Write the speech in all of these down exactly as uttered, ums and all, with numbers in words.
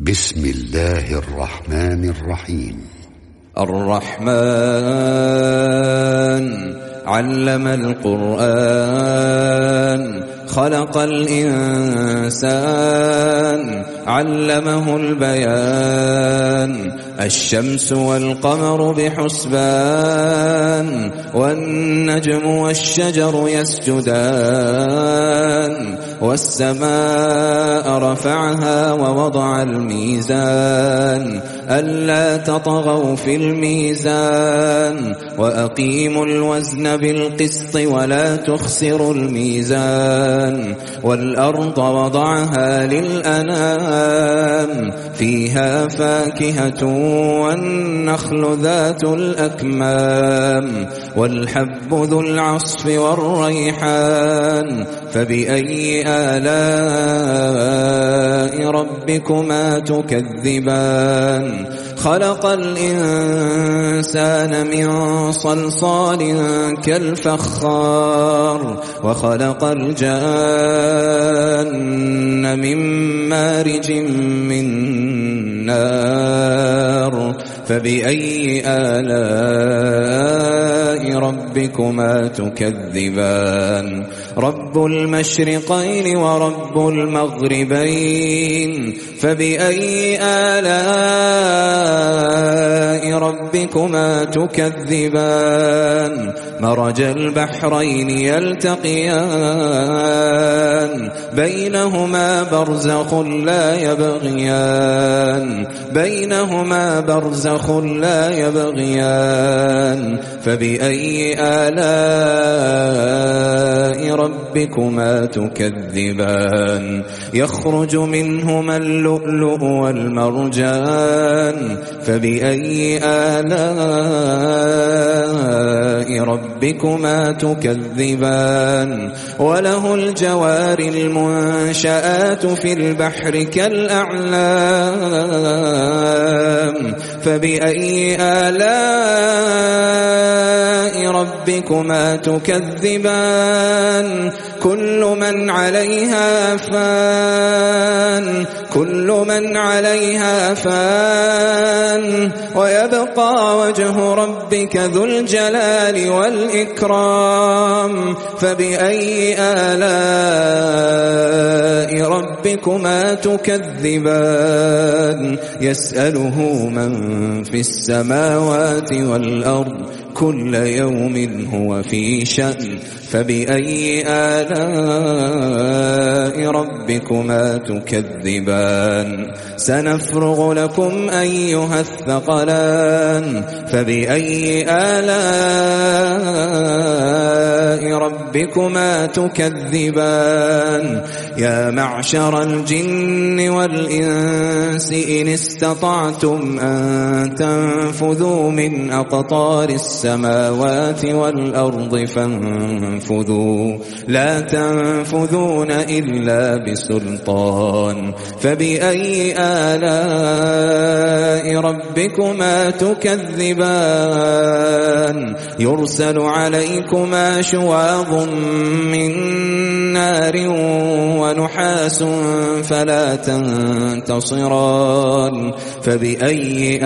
بسم الله الرحمن الرحيم. الرحمن علم القرآن خلق الإنسان علمه البيان الشمس والقمر بحسبان والنجم والشجر يسجدان والسماء رفعها ووضع الميزان ألا تطغوا في الميزان وأقيموا الوزن بالقسط ولا تخسروا الميزان والأرض وضعها للأنام فيها فاكهة والنخل ذات الأكمام والحب ذو العصف والريحان فبأي آلاء ربكما تكذبان خلق الإنسان من صلصال كالفخار وخلق الجان من مارج من نار فبأي آلاء ربكما تكذبان رب المشرقين ورب المغربين فبأي آلاء ربكما تكذبان مرج البحرين يلتقيان بينهما برزخ لا يبغيان بينهما برزخ لا يبغيان فبأي آلاء ربكما تكذبان يخرج منهما اللؤلؤ والمرجان فبأي آلاء ربكما تكذبان وله الجوار المنشآت في البحر كالأعلام فبأي آلاء ربكما تكذبان كل من عليها فان كل من عليها فان ويبقى وجه ربك ذو الجلال والإكرام فبأي آلاء ربكما تكذبان يسأله من في السماوات والأرض كل يوم هو في شأن فبأي آلاء ربكما تكذبان سنفرغ لكم أيها الثقلان فبأي آلاء ربكما تكذبان يا معشر الجن والإنس إن استطعتم أن تنفذوا من أقطار السماوات والأرض فانفذوا لا تنفذون إلا بسلطان فبأي آلاء ربكما تكذبان يرسل عليكما شواظ من نار ونحاس فلا تنتصران فبأي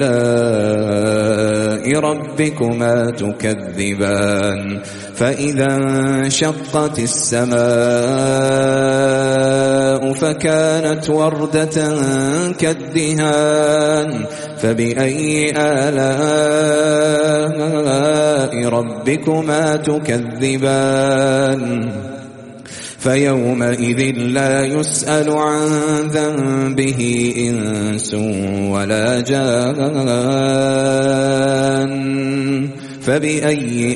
آلاء ربكما تكذبان فإذا انشقت السماء فكانت وردة كالدهان فبأي آلاء ربكما تكذبان فيومئذ لا يسأل عن ذنبه إنس ولا جان فبأي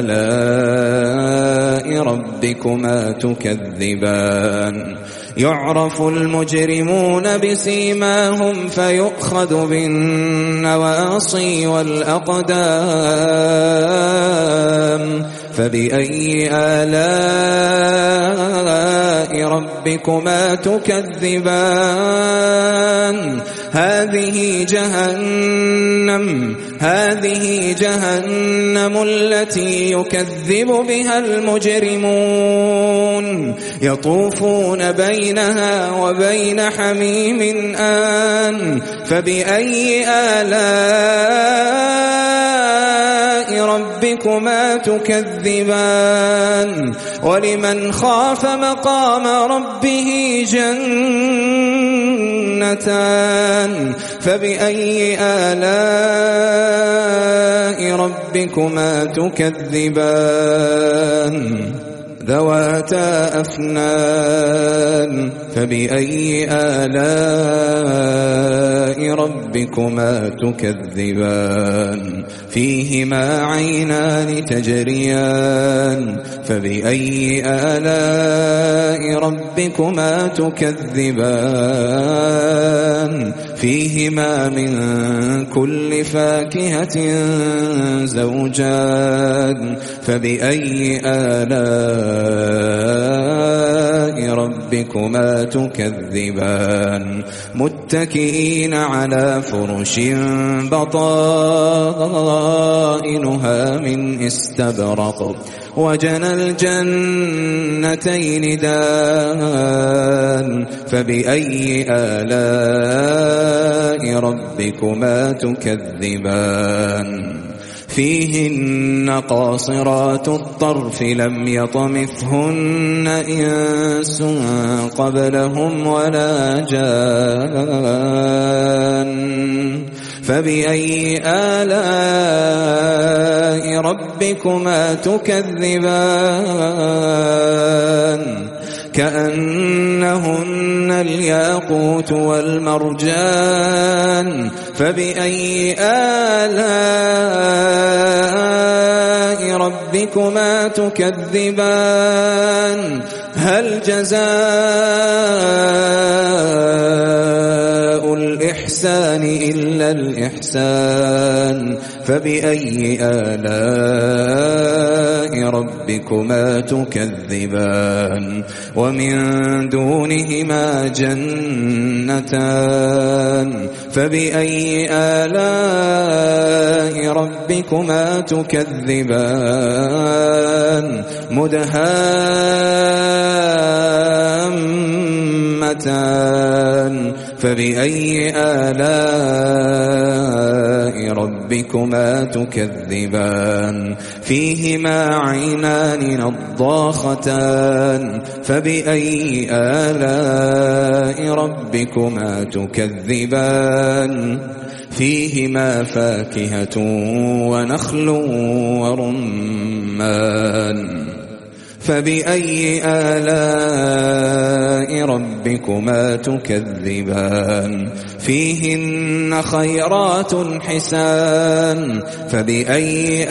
آلاء ربكما تكذبان يعرف المجرمون بسيماهم فيؤخذ بالنواصي والأقدام فبأي آلاء ربكما تكذبان هذه جهنم هذه جهنم التي يكذب بها المجرمون يطوفون بينها وبين حميم آن فبأي آلاء ربكما تكذبان ولمن خاف مقام ربه جنتان فبأي آلاء ربكما تكذبان ذواتا أفنان فبأي آلاء ربكما تكذبان فيهما عينان تجريان فبأي آلاء ربكما تكذبان فيهما من كل فاكهة زوجان فبأي آلاء ربكما تكذبان متكئين على فرش بطائنها من استبرق وجنى الجنتين دان فبأي آلاء ربكما تكذبان فيهن قاصرات الطرف لم يطمثهن إنس قبلهم ولا جان فبأي آلاء ربكما تكذبان كأنهن الياقوت والمرجان فبأي آلاء ربكما تكذبان هل جزاء الإحسان إلا الإحسان فبأي آلاء ربكما تكذبان ومن دونهما جنتان فبأي آلاء ربكما تكذبان مدهامتان فبأي آلاء ربكما تكذبان فيهما عينان نضاختان فبأي آلاء ربكما تكذبان فيهما فاكهة ونخل ورمان فبأي آلاء ربكما تكذبان فيهن خيرات حسان فبأي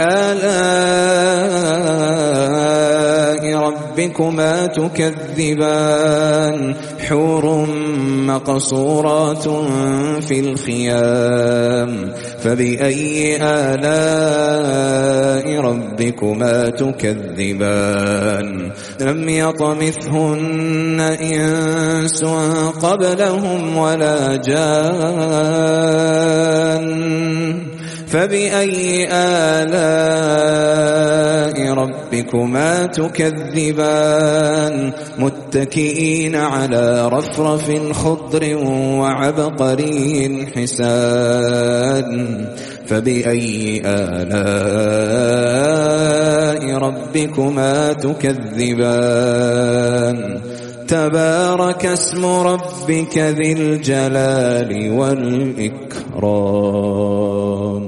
آلاء ربكما تكذبان حور مقصورات في الخيام فبأي آلاء ربكما تكذبان لم يطمثهن إنس قبلهم ولا جان فبأي آلاء ربكما تكذبان متكئين على رفرف خضر وعبقري حسان فبأي آلاء ربكما تكذبان تبارك اسم ربك ذي الجلال والإكرام.